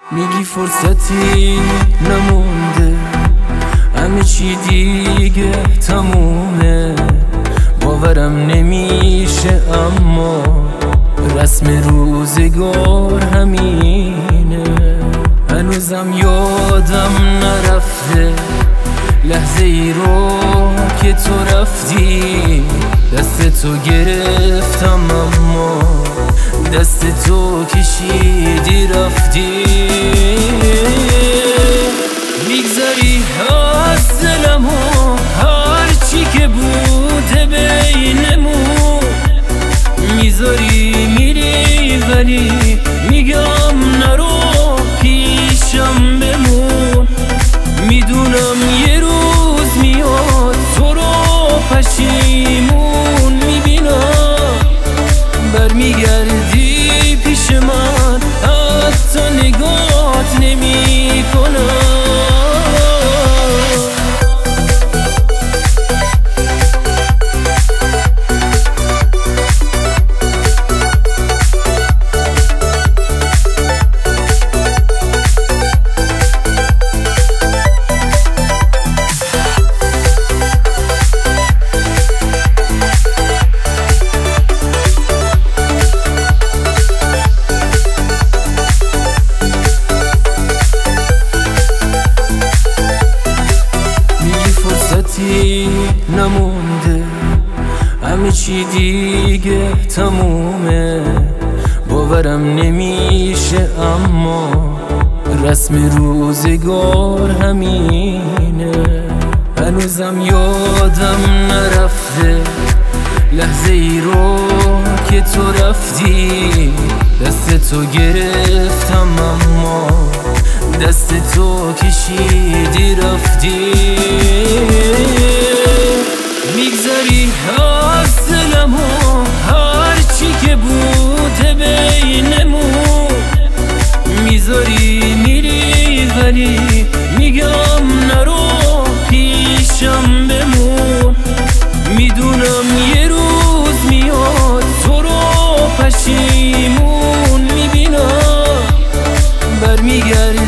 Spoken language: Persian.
میگی فرصتی نمونده، همه چی دیگه تمومه. باورم نمیشه اما رسم روزگار همینه. هنوزم یادم نرفته لحظه ای رو که تو رفتی. دست تو گرفتم اما دست تو کشیدی رفتی. میگذاری از دلم و هرچی که بوده بینمون میذاری میری، ولی میگم نرو پیشم بمون. میدونم یه روز میاد تو رو پشیمون میبینم، برمیگردی پیش من حتی نگات نمی کنم. نمونده، همه چی دیگه تمومه. باورم نمیشه اما رسم روزگار همینه. هنوزم یادم نرفته لحظه ای رو که تو رفتی. دست تو گرفتم اما دست تو کشیدی رفتی. میگذاری از دلم و هرچی که بوده بینمون میذاری میری، ولی میگم نرو پیشم بمون. میدونم یه روز میاد تو رو پشیمون میبینم، برمیگردی